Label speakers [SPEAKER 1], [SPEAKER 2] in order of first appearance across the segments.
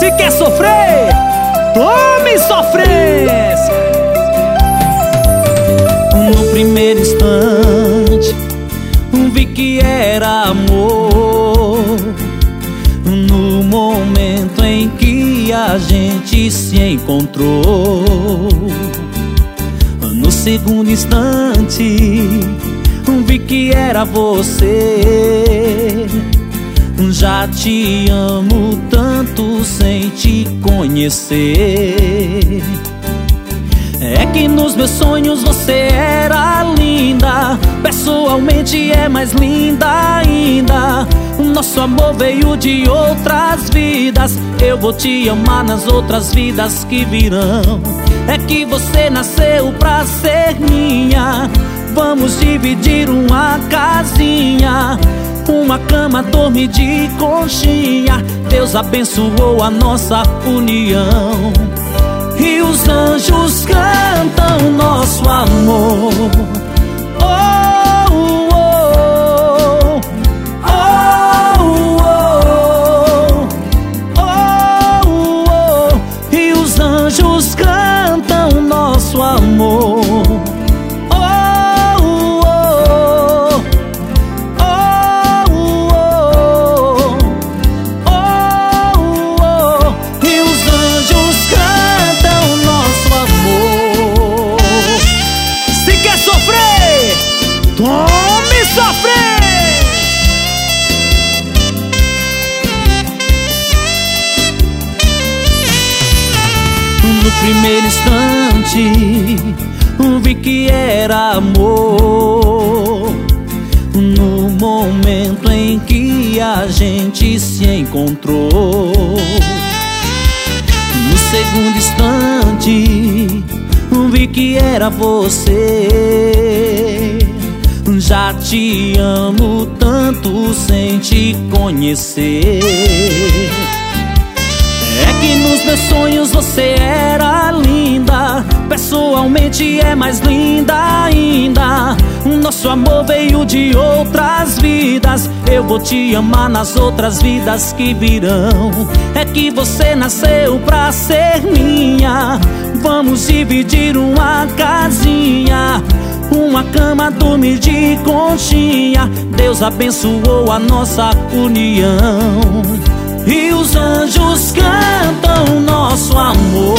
[SPEAKER 1] Se quer sofrer, tome sofrência. No primeiro instante vi que era amor. No momento em que a gente se encontrou. No segundo instante vi que era você. Já te amo tanto sem te conhecer. É que nos meus sonhos você era linda, pessoalmente é mais linda ainda. Nosso amor veio de outras vidas, eu vou te amar nas outras vidas que virão. É que você nasceu pra ser minha, vamos dividir uma casinha, uma cama, dormir de conchinha. Deus abençoou a nossa união. E os anjos cantam nosso amor. Oh, oh, oh, oh, oh, oh. E os anjos cantam nosso amor. Tome sofrer! No primeiro instante vi que era amor. No momento em que a gente se encontrou. No segundo instante vi que era você. Já te amo tanto sem te conhecer. É que nos meus sonhos você era linda, pessoalmente é mais linda ainda. Nosso amor veio de outras vidas, eu vou te amar nas outras vidas que virão. É que você nasceu pra ser minha, vamos dividir uma casinha, uma cama, dormir de conchinha. Deus abençoou a nossa união. E os anjos cantam nosso amor.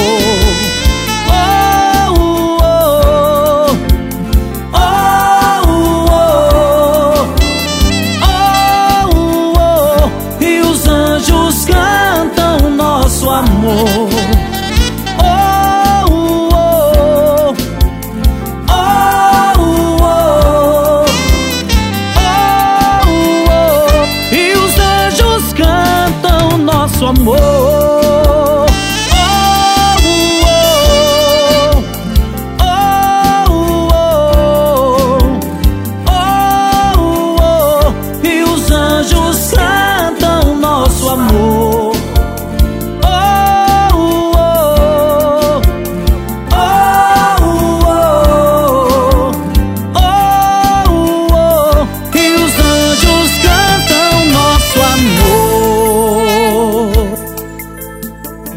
[SPEAKER 1] Oh, oh, oh, oh, oh, oh, oh. E os anjos cantam nosso amor. Amor.